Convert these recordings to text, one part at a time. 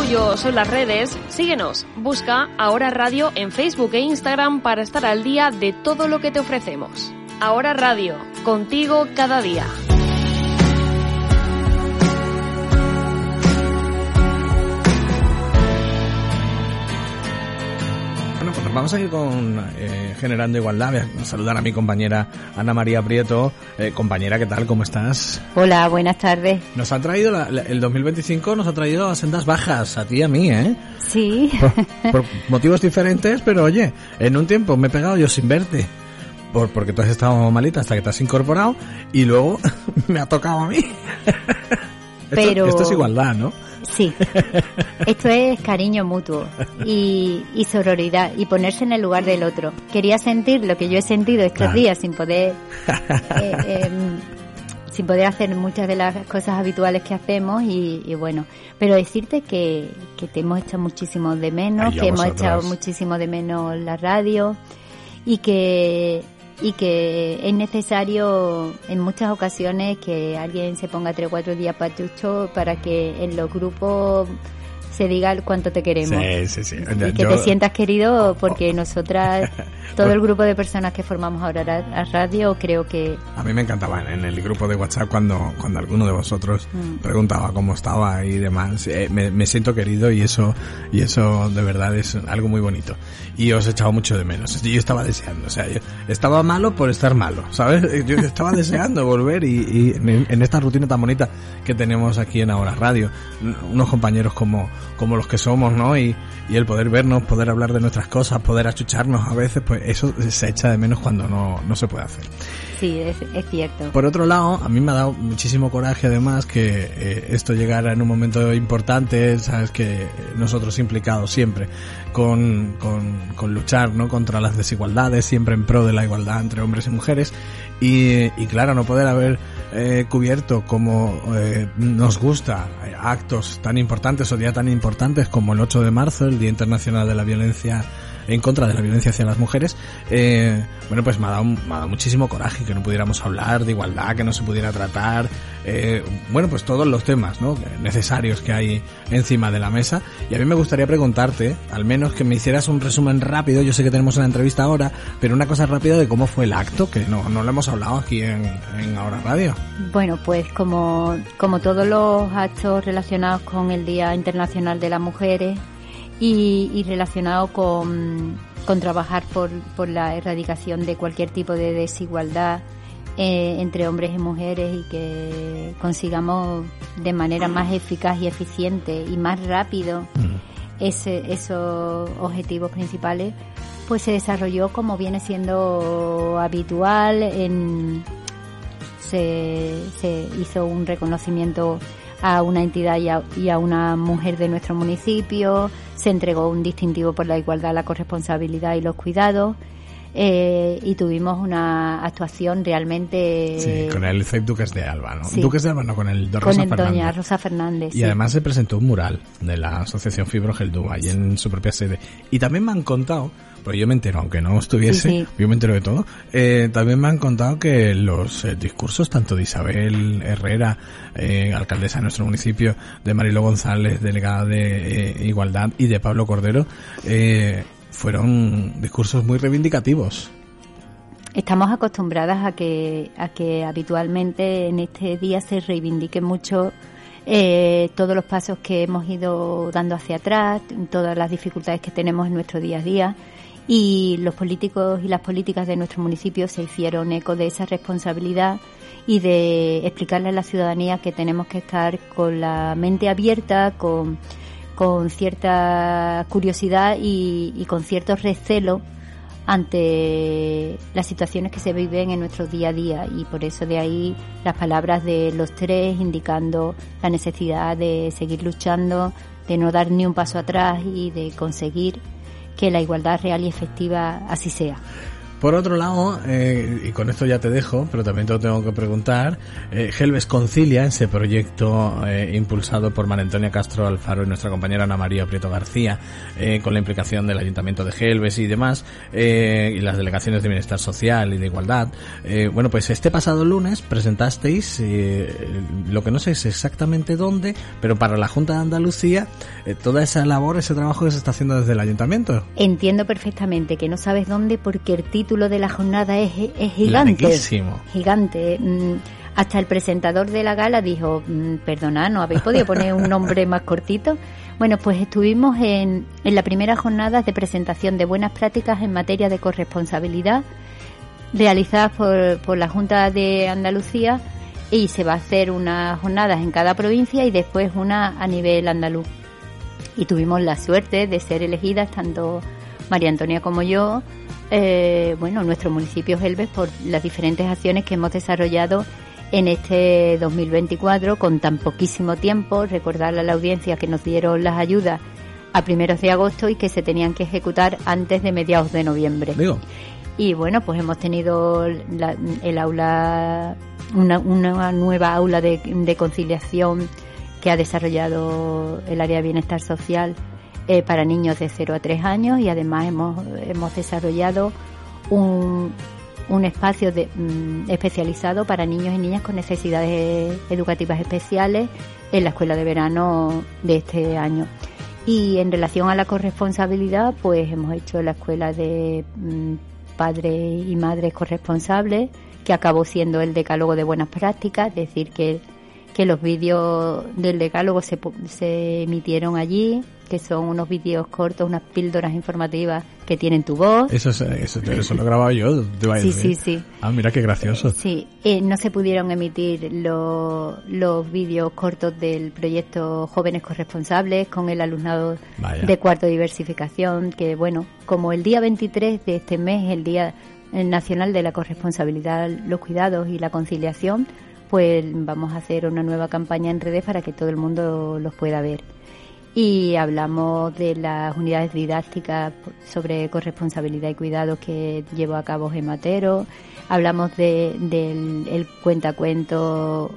tuyo son las redes, síguenos. Busca Ahora Radio en Facebook e Instagram para estar al día de todo lo que te ofrecemos. Ahora Radio, contigo cada día. Bueno, pues vamos a ir con Generando Igualdad. Voy a saludar a mi compañera Ana María Prieto. Compañera, ¿qué tal? ¿Cómo estás? Hola, buenas tardes. Nos ha traído, el 2025 nos ha traído a sendas bajas, a ti y a mí, ¿eh? Sí. Por motivos diferentes, pero oye, en un tiempo me he pegado yo sin verte. Porque tú has estado malita hasta que te has incorporado y luego me ha tocado a mí. Esto es igualdad, ¿no? Sí, esto es cariño mutuo y sororidad y ponerse en el lugar del otro. Quería sentir lo que yo he sentido estos días sin poder hacer muchas de las cosas habituales que hacemos y bueno, pero decirte que te hemos echado muchísimo de menos, que hemos echado muchísimo de menos la radio y que es necesario en muchas ocasiones que alguien se ponga 3 o 4 días pachucho para que en los grupos se diga cuánto te queremos. Sí. Y que te sientas querido porque nosotras, todo el grupo de personas que formamos ahora la radio, creo que... A mí me encantaba en el grupo de WhatsApp cuando alguno de vosotros preguntaba cómo estaba y demás. Me siento querido y eso de verdad es algo muy bonito. Y os he echado mucho de menos. Yo estaba deseando, o sea, yo estaba malo por estar malo, ¿sabes? Yo estaba deseando volver y en esta rutina tan bonita que tenemos aquí en Ahora Radio, unos compañeros como los que somos, ¿no? Y el poder vernos, poder hablar de nuestras cosas, poder achucharnos a veces, pues eso se echa de menos cuando no se puede hacer. Sí, es cierto. Por otro lado, a mí me ha dado muchísimo coraje además que esto llegara en un momento importante, sabes que nosotros implicados siempre con luchar, ¿no? Contra las desigualdades, siempre en pro de la igualdad entre hombres y mujeres y claro, no poder haber cubierto como nos gusta actos tan importantes o días tan importantes como el 8 de marzo, el Día Internacional de la Violencia en contra de la violencia hacia las mujeres, bueno, pues me ha dado muchísimo coraje que no pudiéramos hablar de igualdad, que no se pudiera tratar, bueno, pues todos los temas, ¿no? necesarios que hay encima de la mesa. Y a mí me gustaría preguntarte, al menos que me hicieras un resumen rápido, yo sé que tenemos una entrevista ahora, pero una cosa rápida de cómo fue el acto, que no lo hemos hablado aquí en Ahora Radio. Bueno, pues como todos los actos relacionados con el Día Internacional de las Mujeres, y relacionado con trabajar por la erradicación de cualquier tipo de desigualdad entre hombres y mujeres y que consigamos de manera más eficaz y eficiente y más rápido esos objetivos principales, pues se desarrolló como viene siendo habitual. Se hizo un reconocimiento a una entidad y a una mujer de nuestro municipio, se entregó un distintivo por la igualdad, la corresponsabilidad y los cuidados, y tuvimos una actuación realmente... Sí, con el CEIP Duques de Alba, ¿no? Sí. Duques de Alba, no, con el de Rosa Fernández. Con doña Rosa Fernández, Y además se presentó un mural de la Asociación Fibrogeldú allí en su propia sede. Y también me han contado, porque yo me entero, aunque no estuviese, sí. Yo me entero de todo, también me han contado que los discursos tanto de Isabel Herrera, alcaldesa de nuestro municipio, de Marilo González, delegada de Igualdad, y de Pablo Cordero, fueron discursos muy reivindicativos. Estamos acostumbradas a que habitualmente en este día se reivindique mucho todos los pasos que hemos ido dando hacia atrás, todas las dificultades que tenemos en nuestro día a día, y los políticos y las políticas de nuestro municipio se hicieron eco de esa responsabilidad y de explicarle a la ciudadanía que tenemos que estar con la mente abierta, con cierta curiosidad y con cierto recelo ante las situaciones que se viven en nuestro día a día, y por eso de ahí las palabras de los tres indicando la necesidad de seguir luchando, de no dar ni un paso atrás y de conseguir que la igualdad real y efectiva así sea. Por otro lado, y con esto ya te dejo, pero también te lo tengo que preguntar, Gelbes Concilia, ese proyecto impulsado por María Antonia Castro Alfaro y nuestra compañera Ana María Prieto García, con la implicación del Ayuntamiento de Gelbes y demás, y las delegaciones de Bienestar Social y de Igualdad. Bueno, pues este pasado lunes presentasteis, lo que no sé es exactamente dónde, pero para la Junta de Andalucía, toda esa labor, ese trabajo que se está haciendo desde el Ayuntamiento. Entiendo perfectamente que no sabes dónde porque el título de la jornada es gigante. Larguísimo. Gigante. Hasta el presentador de la gala dijo, perdonad, ¿no habéis podido poner un nombre más cortito? Bueno, pues estuvimos en la primera jornada de presentación de buenas prácticas en materia de corresponsabilidad realizadas por la Junta de Andalucía, y se va a hacer unas jornadas en cada provincia y después una a nivel andaluz. Y tuvimos la suerte de ser elegidas tanto María Antonia como yo, nuestro municipio Gelbes, por las diferentes acciones que hemos desarrollado en este 2024 con tan poquísimo tiempo. Recordarle a la audiencia que nos dieron las ayudas a primeros de agosto y que se tenían que ejecutar antes de mediados de noviembre. Digo. Y bueno, pues hemos tenido el aula, una nueva aula de conciliación que ha desarrollado el área de bienestar social para niños de 0 a 3 años, y además hemos desarrollado un espacio especializado para niños y niñas con necesidades educativas especiales en la escuela de verano de este año. Y en relación a la corresponsabilidad, pues hemos hecho la escuela de padres y madres corresponsables, que acabó siendo el decálogo de buenas prácticas, es decir, que los vídeos del decálogo se emitieron allí, que son unos vídeos cortos, unas píldoras informativas que tienen tu voz. Eso lo he grabado yo, te iba a decir. Sí. Ah, mira qué gracioso. Sí, no se pudieron emitir los vídeos cortos del proyecto Jóvenes Corresponsables con el alumnado de cuarto de diversificación, que bueno, como el día 23 de este mes, el Día Nacional de la Corresponsabilidad, los Cuidados y la Conciliación, pues vamos a hacer una nueva campaña en redes para que todo el mundo los pueda ver. Y hablamos de las unidades didácticas sobre corresponsabilidad y cuidado que llevó a cabo Gematero. Hablamos del cuentacuento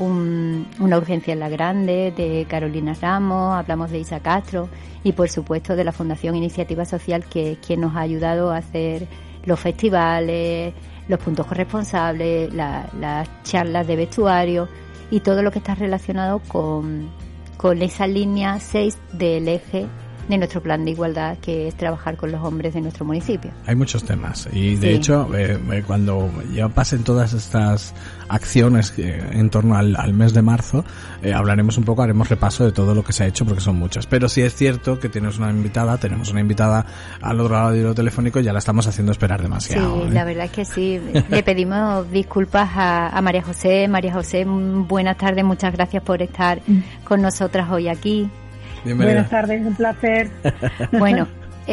Una urgencia en la grande, de Carolina Ramos. Hablamos de Isa Castro y, por supuesto, de la Fundación Iniciativa Social, que es quien nos ha ayudado a hacer los festivales, los puntos corresponsables, las charlas de vestuario y todo lo que está relacionado con esa línea 6 del eje de nuestro plan de igualdad, que es trabajar con los hombres de nuestro municipio. Hay muchos temas y de hecho cuando ya pasen todas estas acciones en torno al mes de marzo, hablaremos un poco, haremos repaso de todo lo que se ha hecho, porque son muchas. Pero sí es cierto que tenemos una invitada al otro lado del telefónico, y ya la estamos haciendo esperar demasiado. Sí, la verdad es que sí. Le pedimos disculpas a María José. María José, buenas tardes, muchas gracias por estar con nosotras hoy aquí. Bienvenida. Buenas tardes, un placer. Bueno,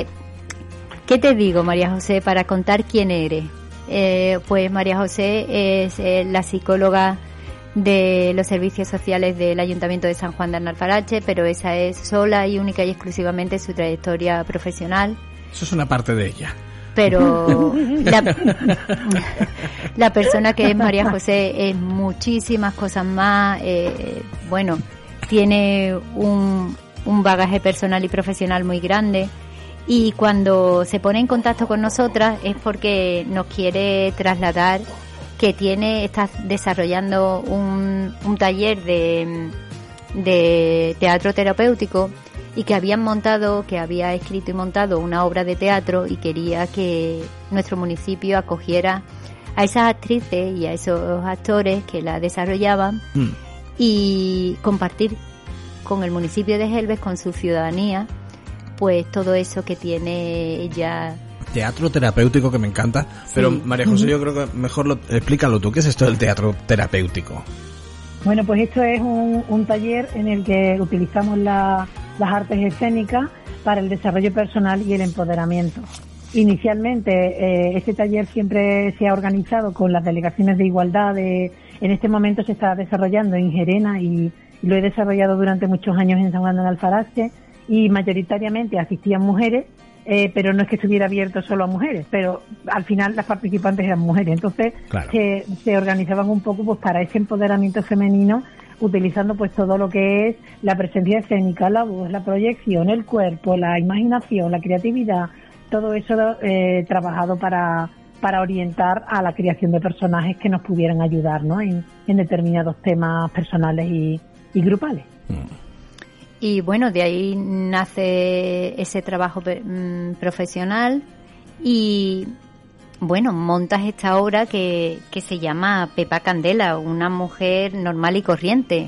¿qué te digo, María José, para contar quién eres? Pues María José es la psicóloga de los servicios sociales del Ayuntamiento de San Juan de Alfarache, pero esa es sola y única y exclusivamente su trayectoria profesional. Eso es una parte de ella. Pero la persona que es María José es muchísimas cosas más. Tiene un bagaje personal y profesional muy grande, y cuando se pone en contacto con nosotras es porque nos quiere trasladar que está desarrollando un taller de teatro terapéutico, y que había escrito y montado una obra de teatro, y quería que nuestro municipio acogiera a esas actrices y a esos actores que la desarrollaban y compartir con el municipio de Gelbes, con su ciudadanía, pues todo eso que tiene ella. Teatro terapéutico, que me encanta, pero sí. María José, yo creo que mejor explícalo tú. ¿Qué es esto del teatro terapéutico? Bueno, pues esto es un taller en el que utilizamos las artes escénicas para el desarrollo personal y el empoderamiento. Inicialmente, este taller siempre se ha organizado con las delegaciones de igualdad. En este momento se está desarrollando en Gerena, y lo he desarrollado durante muchos años en San Juan de Alfarache, y mayoritariamente asistían mujeres, pero no es que estuviera abierto solo a mujeres, pero al final las participantes eran mujeres, entonces claro, se organizaban un poco pues para ese empoderamiento femenino, utilizando pues todo lo que es la presencia escénica, la voz, la proyección, el cuerpo, la imaginación, la creatividad, todo eso trabajado para orientar a la creación de personajes que nos pudieran ayudar, ¿no?, en determinados temas personales y grupales. Y bueno, de ahí nace ese trabajo profesional y bueno, montas esta obra que se llama Pepa Candela, una mujer normal y corriente.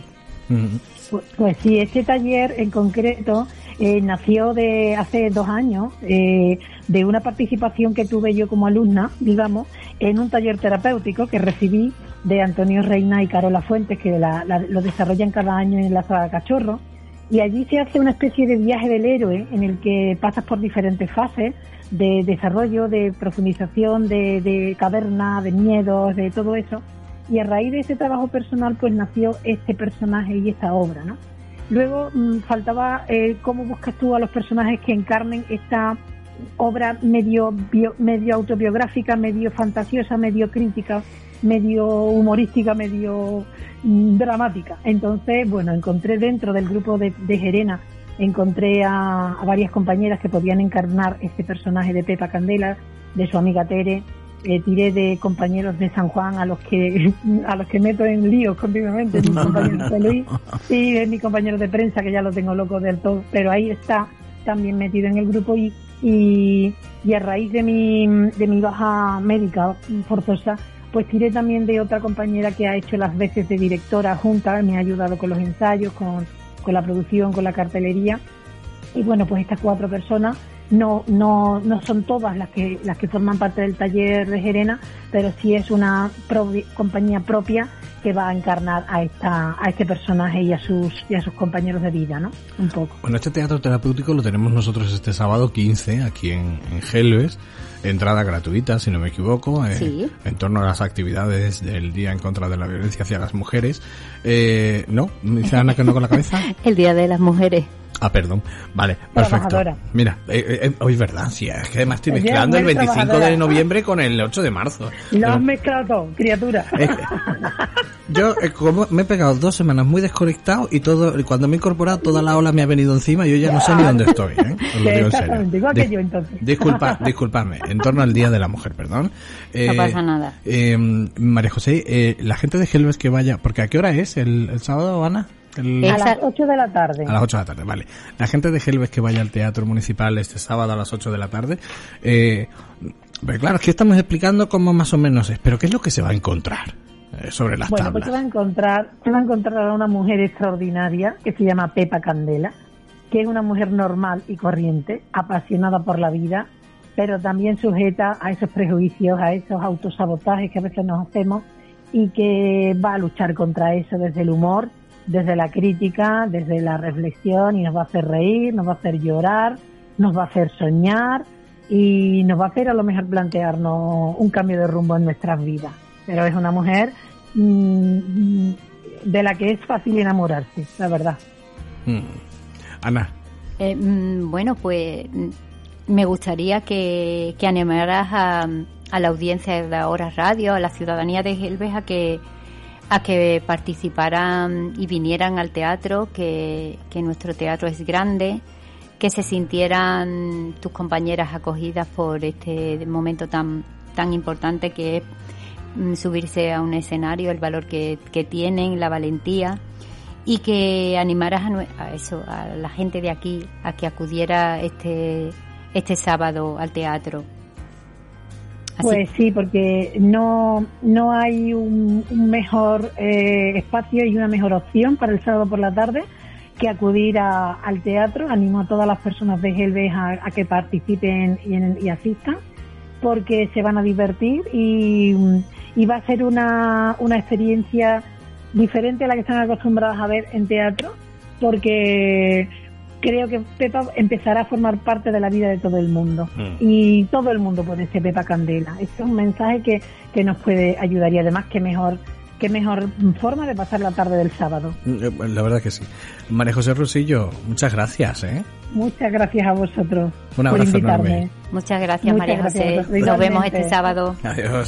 Pues sí, este taller en concreto nació de hace 2 años, de una participación que tuve yo como alumna, digamos, en un taller terapéutico que recibí de Antonio Reina y Carola Fuentes, que lo desarrollan cada año en la Sala Cachorro, y allí se hace una especie de viaje del héroe en el que pasas por diferentes fases de desarrollo, de profundización, de caverna, de miedos, de todo eso, y a raíz de ese trabajo personal pues nació este personaje y esta obra, ¿no? Luego faltaba cómo buscas tú a los personajes que encarnen esta obra medio autobiográfica, medio fantasiosa, medio crítica, medio humorística, medio dramática. Entonces, bueno, encontré dentro del grupo de Gerena, encontré a varias compañeras que podían encarnar este personaje de Pepa Candela, de su amiga Tere. Tiré de compañeros de San Juan a los que meto en líos continuamente, mis compañeros de Luis, y de mis compañeros de prensa, que ya lo tengo loco del todo, pero ahí está también metido en el grupo, y a raíz de mi baja médica forzosa, pues tiré también de otra compañera que ha hecho las veces de directora junta, me ha ayudado con los ensayos, con la producción, con la cartelería, y bueno, pues estas 4 personas no son todas las que forman parte del taller de Gerena, pero sí es una compañía propia que va a encarnar a este personaje y a sus compañeros de vida, ¿no? Un poco. Bueno, este teatro terapéutico lo tenemos nosotros este sábado 15 aquí en Gelbes, entrada gratuita, si no me equivoco, sí, en torno a las actividades del Día en contra de la violencia hacia las mujeres. ¿No? ¿Me dice Ana que no con la cabeza? El Día de las Mujeres. Ah, perdón. Vale, perfecto. Mira, hoy es verdad, sí, es que además estoy mezclando el 25 de noviembre con el 8 de marzo. Lo has mezclado todo, criatura. Yo como me he pegado 2 semanas muy desconectado y cuando me he incorporado toda la ola me ha venido encima y yo ya no sé ni dónde estoy, ¿eh? Os lo digo en serio. Igual que yo, entonces. Disculpadme, en torno al Día de la Mujer, perdón. No pasa nada. María José, la gente de Gelbes que vaya, porque ¿a qué hora es el sábado, Ana? A las 8 de la tarde. A las 8 de la tarde, vale. La gente de Gelbes que vaya al Teatro Municipal este sábado a las 8 de la tarde, pero claro, es que estamos explicando cómo más o menos es, pero ¿qué es lo que se va a encontrar sobre las tablas? Pues se va a encontrar a una mujer extraordinaria que se llama Pepa Candela, que es una mujer normal y corriente, apasionada por la vida, pero también sujeta a esos prejuicios, a esos autosabotajes que a veces nos hacemos, y que va a luchar contra eso desde el humor, desde la crítica, desde la reflexión, y nos va a hacer reír, nos va a hacer llorar, nos va a hacer soñar y nos va a hacer a lo mejor plantearnos un cambio de rumbo en nuestras vidas. Pero es una mujer de la que es fácil enamorarse, la verdad. Ana. Bueno, pues me gustaría que animaras a la audiencia de Ahora Radio, a la ciudadanía de Gelbes, a que participaran y vinieran al teatro, que nuestro teatro es grande, que se sintieran tus compañeras acogidas por este momento tan importante que es subirse a un escenario, el valor que tienen, la valentía, y que animaras a la gente de aquí a que acudiera este sábado al teatro. Así. Pues sí, porque no hay un mejor espacio y una mejor opción para el sábado por la tarde que acudir al teatro. Animo a todas las personas de Gelbes a que participen y asistan, porque se van a divertir y va a ser una experiencia diferente a la que están acostumbradas a ver en teatro, porque creo que Pepa empezará a formar parte de la vida de todo el mundo. Y todo el mundo puede ser Pepa Candela. Este es un mensaje que nos puede ayudar, y además qué mejor forma de pasar la tarde del sábado. La verdad que sí. María José Rosillo, muchas gracias, Muchas gracias a vosotros Un abrazo por invitarme. enorme. Muchas gracias, María José. gracias. Nos vemos Igualmente. este sábado. Adiós.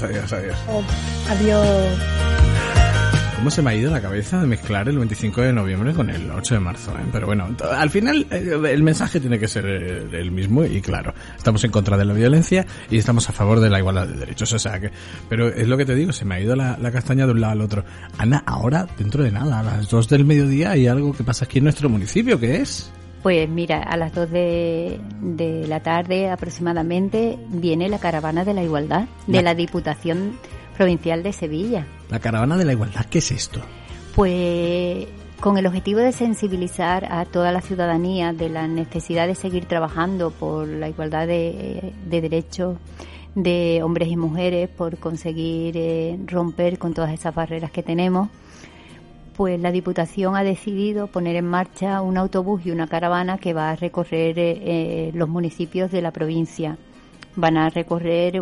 Adiós. ¿Cómo se me ha ido la cabeza de mezclar el 25 de noviembre con el 8 de marzo? Pero bueno, al final el mensaje tiene que ser el mismo y claro, estamos en contra de la violencia y estamos a favor de la igualdad de derechos. O sea que, pero es lo que te digo, se me ha ido la castaña de un lado al otro. Ana, ahora, dentro de nada, a las 2 del mediodía hay algo que pasa aquí en nuestro municipio, ¿qué es? Pues mira, a las 2 de la tarde aproximadamente viene la Caravana de la Igualdad de la Diputación Provincial de Sevilla. La Caravana de la Igualdad, ¿qué es esto? Pues con el objetivo de sensibilizar a toda la ciudadanía de la necesidad de seguir trabajando por la igualdad de derechos de hombres y mujeres, por conseguir romper con todas esas barreras que tenemos, pues la Diputación ha decidido poner en marcha un autobús y una caravana que va a recorrer los municipios de la provincia. Van a recorrer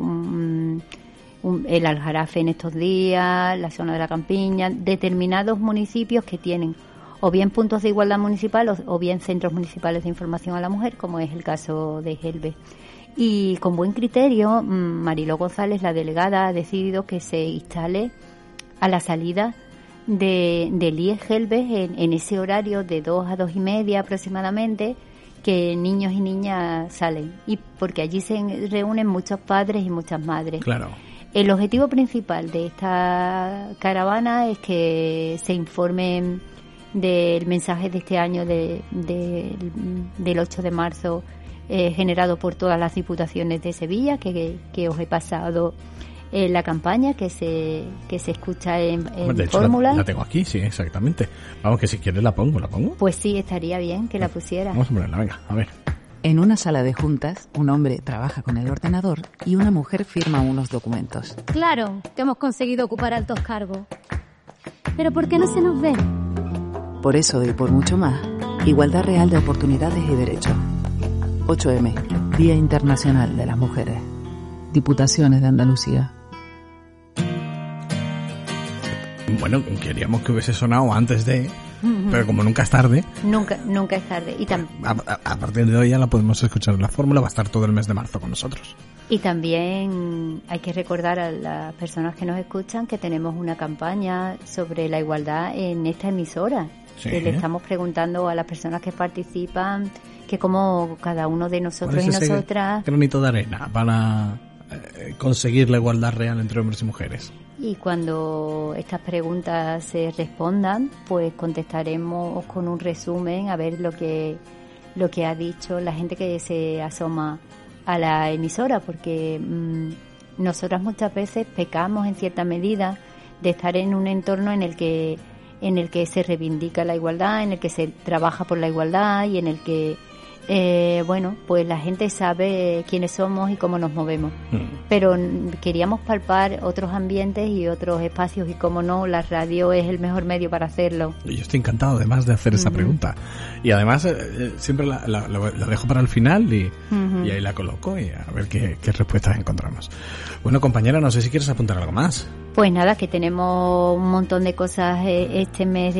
el Aljarafe en estos días, la zona de la Campiña, determinados municipios que tienen o bien puntos de igualdad municipal o bien centros municipales de información a la mujer, como es el caso de Gelbe. Y con buen criterio, Mariló González, la delegada, ha decidido que se instale a la salida del IE Gelbe en ese horario de 2 a 2 y media aproximadamente, que niños y niñas salen, y porque allí se reúnen muchos padres y muchas madres. Claro. El objetivo principal de esta caravana es que se informen del mensaje de este año del 8 de marzo generado por todas las diputaciones de Sevilla, que os he pasado la campaña que se escucha en De hecho, fórmula. la tengo aquí, sí, exactamente. Vamos, que si quieres la pongo. Pues sí, estaría bien que la pusiera. Vamos a ponerla, venga, a ver. En una sala de juntas, un hombre trabaja con el ordenador y una mujer firma unos documentos. Claro que hemos conseguido ocupar altos cargos. Pero ¿por qué no se nos ve? Por eso y por mucho más, igualdad real de oportunidades y derechos. 8M, Día Internacional de las Mujeres. Diputaciones de Andalucía. Bueno, queríamos que hubiese sonado antes de... Pero como nunca es tarde... Nunca es tarde. Y a partir de hoy ya la podemos escuchar en la fórmula, va a estar todo el mes de marzo con nosotros. Y también hay que recordar a las personas que nos escuchan que tenemos una campaña sobre la igualdad en esta emisora. Sí. Que le estamos preguntando a las personas que participan que como cada uno de nosotros y ese nosotras... granito de arena para conseguir la igualdad real entre hombres y mujeres. Y cuando estas preguntas se respondan, pues contestaremos con un resumen a ver lo que ha dicho la gente que se asoma a la emisora, porque nosotras muchas veces pecamos en cierta medida de estar en un entorno en el que se reivindica la igualdad, en el que se trabaja por la igualdad y en el que pues la gente sabe quiénes somos y cómo nos movemos. Pero queríamos palpar otros ambientes y otros espacios, y cómo no, la radio es el mejor medio para hacerlo. Y yo estoy encantado además de hacer esa pregunta. Y además siempre la dejo para el final y ahí la coloco y a ver qué respuestas encontramos. Bueno, compañera, no sé si quieres apuntar algo más. Pues nada, que tenemos un montón de cosas este mes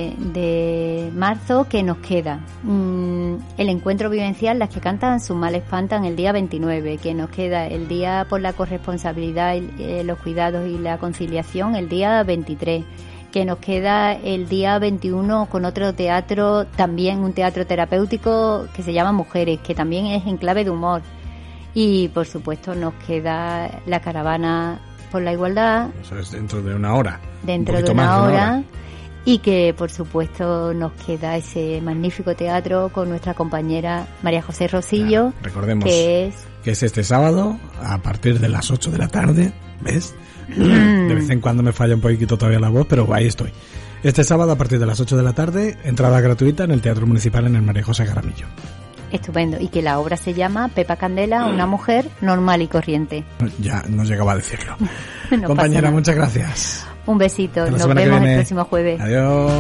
de marzo que nos queda. El encuentro vivencial, Las que cantan su mal espantan, el día 29, que nos queda el día por la corresponsabilidad, los cuidados y la conciliación, el día 23, que nos queda el día 21 con otro teatro, también un teatro terapéutico que se llama Mujeres, que también es en clave de humor. Y por supuesto nos queda la caravana por la igualdad. Eso es dentro de una hora. Dentro de una hora. Y que por supuesto nos queda ese magnífico teatro con nuestra compañera María José Rosillo. Recordemos que es este sábado a partir de las 8 de la tarde. ¿Ves? De vez en cuando me falla un poquito todavía la voz, pero ahí estoy. Este sábado a partir de las 8 de la tarde, entrada gratuita en el Teatro Municipal en el María José Jaramillo. Estupendo. Y que la obra se llama Pepa Candela, una mujer normal y corriente. Ya no llegaba a decirlo. No compañera, muchas gracias. Un besito. Hasta Nos vemos el próximo jueves. Adiós.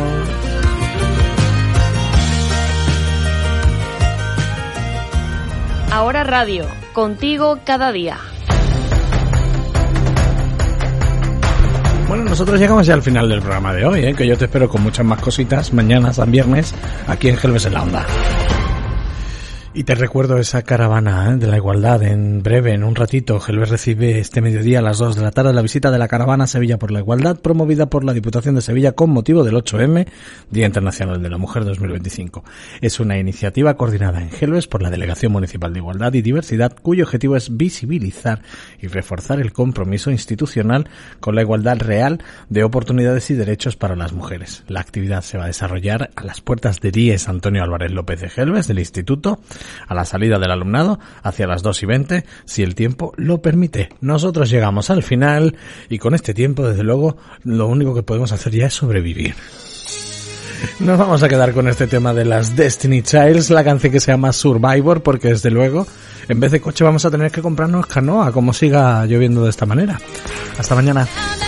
Ahora Radio, contigo cada día. Bueno, nosotros llegamos ya al final del programa de hoy, que yo te espero con muchas más cositas mañana, San Viernes, aquí en Gelbes en la Onda. Y te recuerdo esa caravana de la igualdad. En breve, en un ratito, Gelbes recibe este mediodía a las 2 de la tarde la visita de la caravana Sevilla por la Igualdad, promovida por la Diputación de Sevilla con motivo del 8M, Día Internacional de la Mujer 2025. Es una iniciativa coordinada en Gelbes por la Delegación Municipal de Igualdad y Diversidad, cuyo objetivo es visibilizar y reforzar el compromiso institucional con la igualdad real de oportunidades y derechos para las mujeres. La actividad se va a desarrollar a las puertas de IES Antonio Álvarez López de Gelbes, del Instituto, a la salida del alumnado, hacia las 2:20, si el tiempo lo permite. Nosotros llegamos al final y con este tiempo, desde luego, lo único que podemos hacer ya es sobrevivir. Nos vamos a quedar con este tema de las Destiny Childs, la canción que se llama Survivor, porque desde luego, en vez de coche vamos a tener que comprarnos canoa, como siga lloviendo de esta manera. Hasta mañana.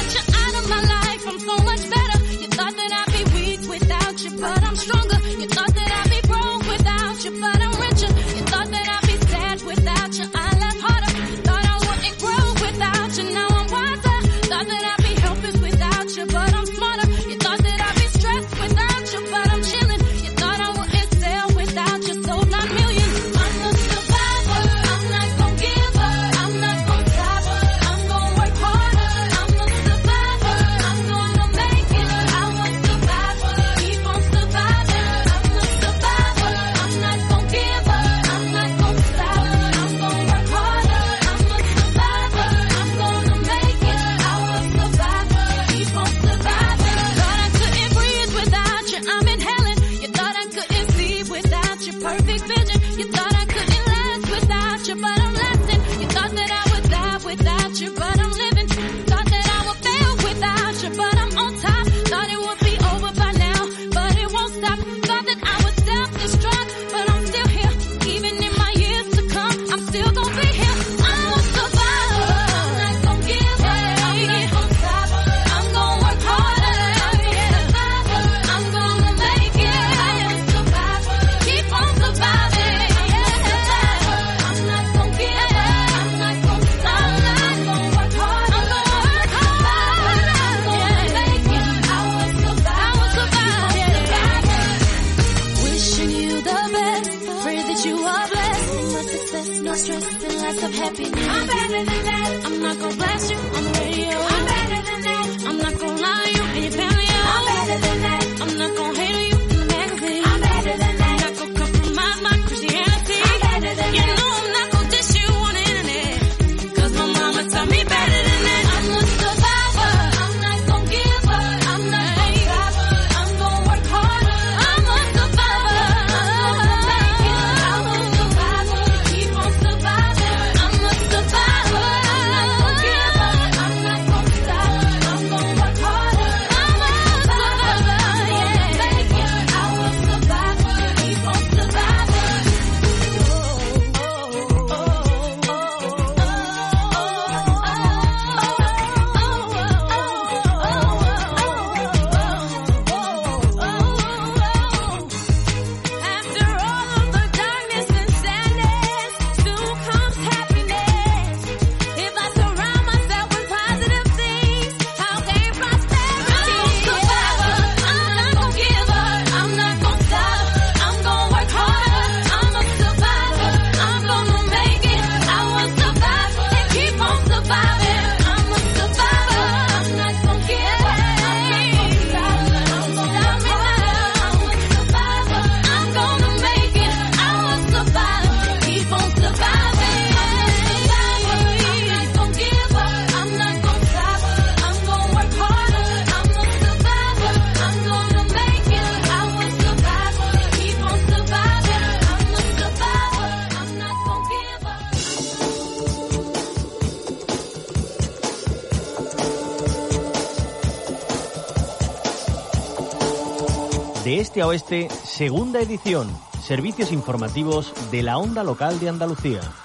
De este a oeste, segunda edición. Servicios informativos de la onda local de Andalucía.